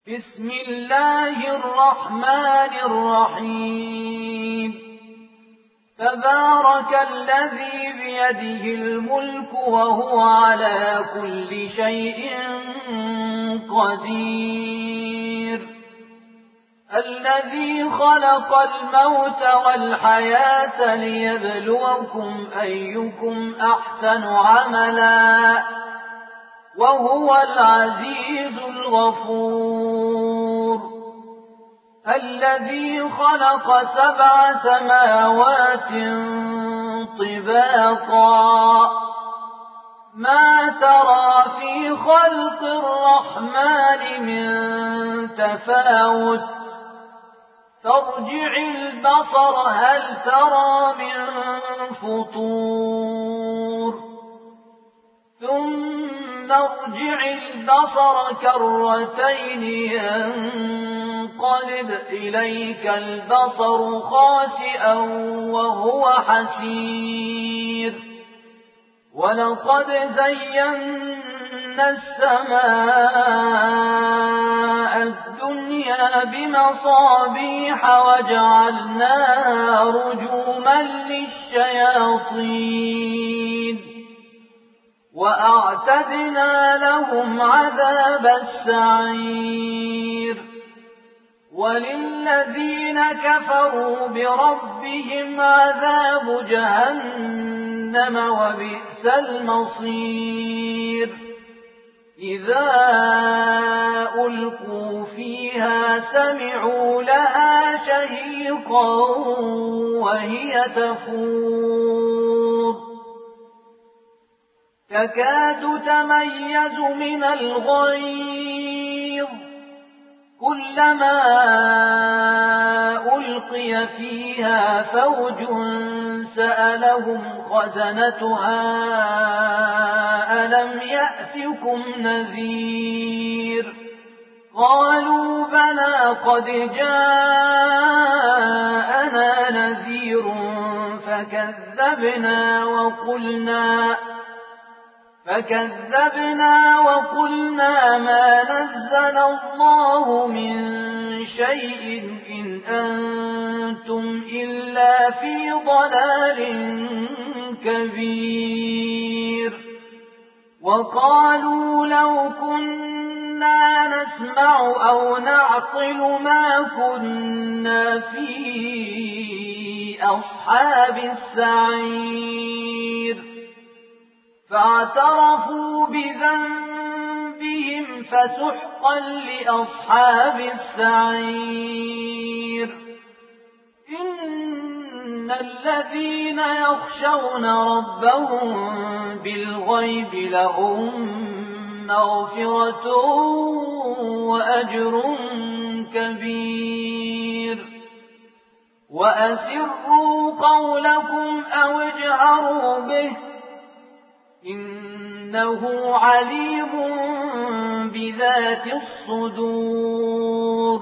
بسم الله الرحمن الرحيم تبارك الذي بيده الملك وهو على كل شيء قدير الذي خلق الموت والحياة ليبلوكم أيكم أحسن عملا وهو العزيز الغفور الذي خلق 7 سماوات طباقا ما ترى في خلق الرحمن من تفاوت فارجع البصر هل ترى من فطور ثم ارجع البصر كرتين ينقلب إليك البصر خاسئا وهو حسير ولقد زينا السماء الدنيا بمصابيح وجعلناها رجوما للشياطين وأعتدنا لهم عذاب السعير وللذين كفروا بربهم عذاب جهنم وبئس المصير إذا ألقوا فيها سمعوا لها شهيقا وهي تفور تكاد تميز من الغيظ كلما ألقي فيها فوج سألهم خزنتها ألم يأتكم نذير قالوا بلى قد جاءنا نذير فكذبنا وقلنا ما نزل الله من شيء إن أنتم إلا في ضلال كبير وقالوا لو كنا نسمع أو نعقل ما كنا في أصحاب السعير فاعترفوا بذنبهم فسحقا لأصحاب السعير إن الذين يخشون ربهم بالغيب لهم مغفرة وأجر كبير وأسروا قولكم أو اجهروا به إنه عليم بذات الصدور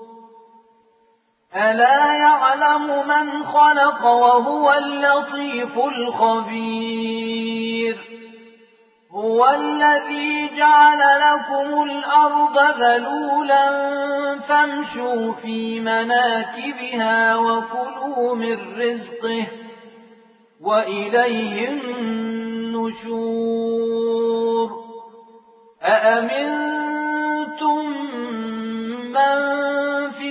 ألا يعلم من خلق وهو اللطيف الخبير هو الذي جعل لكم الأرض ذلولا فامشوا في مناكبها وكلوا من رزقه وإليه النشور أأمنتم من في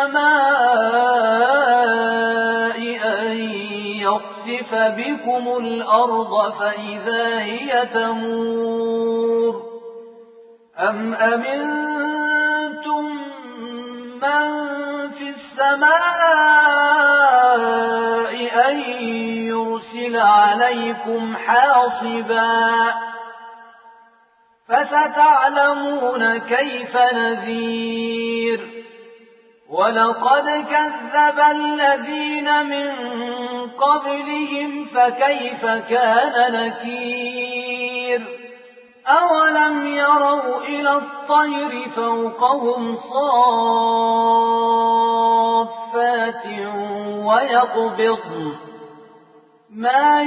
السماء أن يخسف بكم الأرض فإذا هي تمور أم أمنتم من في السماء أن يرسل عليكم حاصبا فستعلمون كيف نذير ولقد كذب الذين من قبلهم فكيف كان نكير أولم يروا إلى الطير فوقهم صافات ويقبضن ما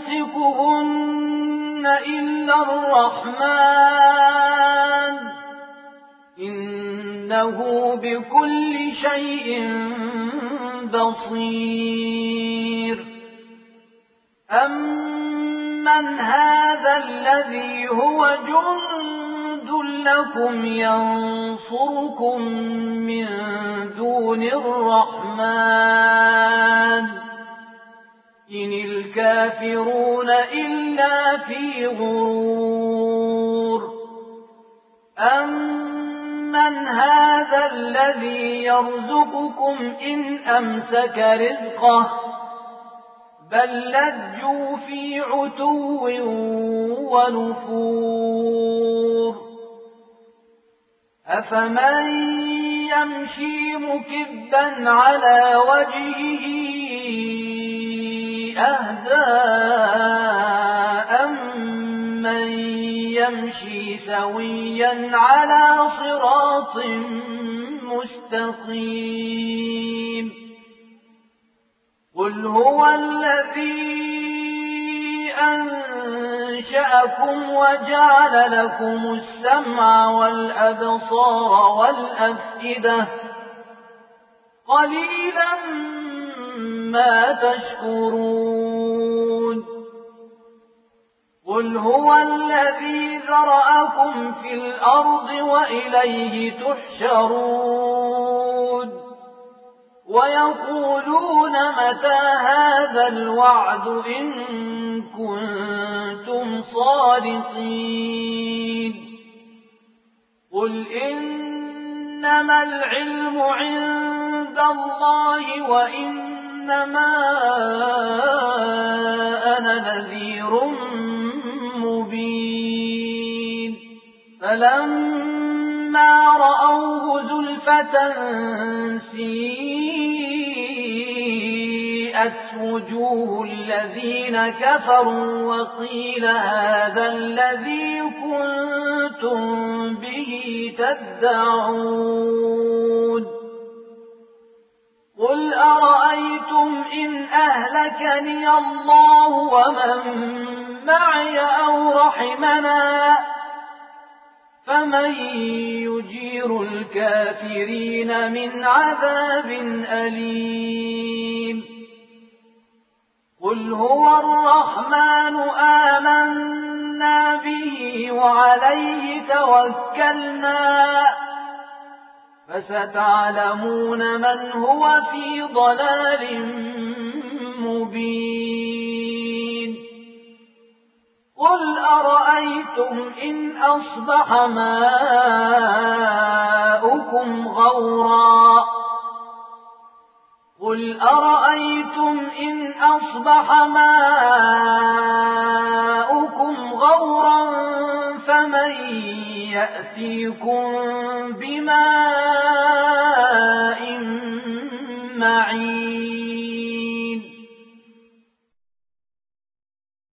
يمسكهن إلا الرحمن إنه بكل شيء بصير. أمن هذا الذي هو جند لكم ينصركم من دون الرحمن إن الكافرون إلا في غرور. أمن هذا الذي يرزقكم إن أمسك رزقه بل لجوا في عتو ونفور. أفمن يمشي مكبا على وجهه أهدى أمن يمشي سويا على صراط مستقيم. قل هو الذي أنشأكم وجعل لكم السمع والأبصار والأفئدة قليلا ما تشكرون. قل هو الذي ذرأكم في الأرض وإليه تحشرون. ويقولون متى هذا الوعد إن كنتم صادقين. قل إنما العلم عند الله وإنما أنا نذير مبين. فلما رأوه زلفة سيئت وجوه الذين كفروا وقيل هذا الذي كنتم به تدعون. قل أرأيتم إن أهلكني الله ومن معي أو رحمنا فمن يجير الكافرين من عذاب أليم. قل هو الرحمن آمنا به وعليه توكلنا فستعلمون من هو في ضلال مبين. قل أرأيتم إن أصبح ماؤكم غورا قل أرأيتم إن أصبح ماؤكم غورا فمن يأتيكم بماء